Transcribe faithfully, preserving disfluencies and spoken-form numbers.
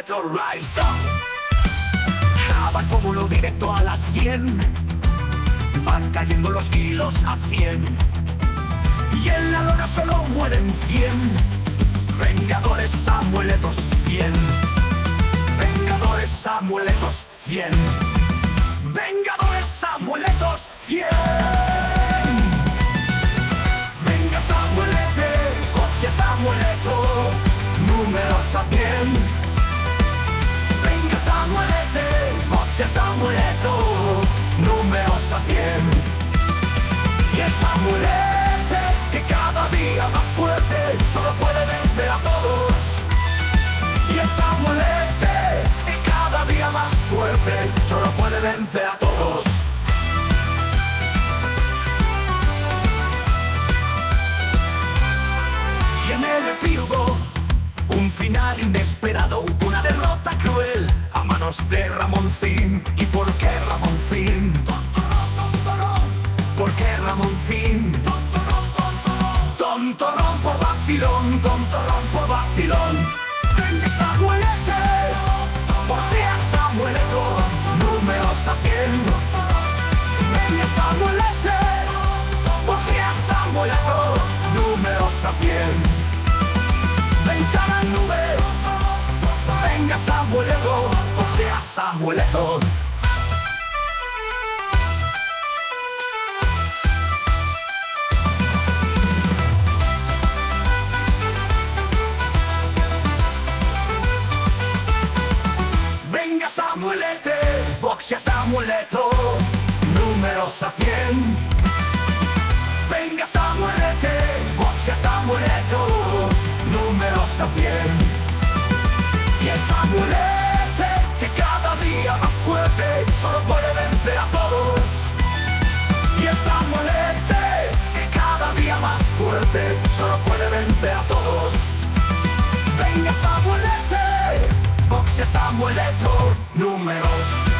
Samueleto Rise Up. Abacómulo directo a las cien. Van cayendo los kilos a cien. Y en la lona solo mueren cien. Vengadores Samueletos cien. Vengadores Samueletos cien. Vengadores Samueletos cien. Venga Samuelete, boxea Samueleto, números a cien. Venga Samuelete, boxea Samueleto, números a cien. Y el Samuelete, que cada día más fuerte, solo puede vencer a todos. Y el Samuelete, que cada día más fuerte, solo puede vencer a todos. Y en el epílogo, un final inesperado, una derrota cruel a manos de Ramoncín. ¿Y por qué Ramoncín? ¿Por qué Ramoncín? Tontorrón por vacilón, tontorrón por vacilón. Venga Samuelete, boxea Samueleto, números a cien. Venga Samuelete, boxea Samueleto, números a cien. Ventanas nubes, venga Samueleto, boxea Samueleto. Venga Samuelete, boxea Samueleto, números a cien. Venga Samuelete, boxea Samueleto, números a cien. Y el Samuelete, que cada día más fuerte, solo puede vencer a todos. Y el Samuelete, que cada día más fuerte, solo puede vencer a todos. Venga Samuelete, boxea Samueleto, números